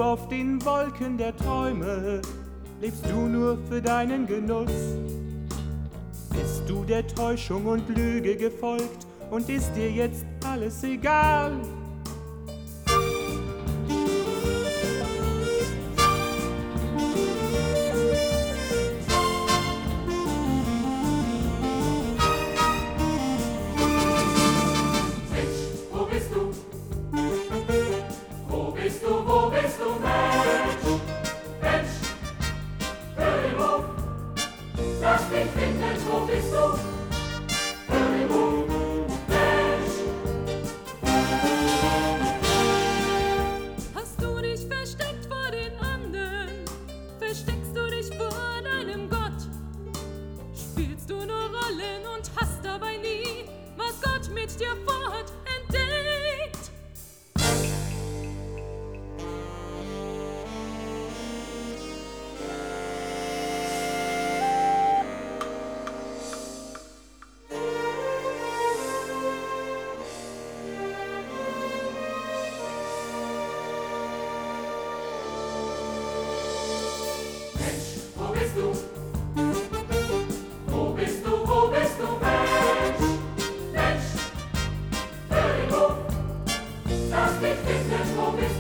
auf den Wolken der Träume lebst du nur für deinen Genuss. Bist du der Täuschung und Lüge gefolgt und ist dir jetzt alles egal? Wo bist du? Hör den Ruf, Mensch! Hast du dich versteckt vor den anderen? Versteckst du dich vor deinem Gott? Spielst du nur Rollen und hast dabei nie, was Gott mit dir vorhat, entdeckt? Wo bist du? Wo bist du, Mensch? Mensch, hör den Ruf, lass dich finden, wo bist du?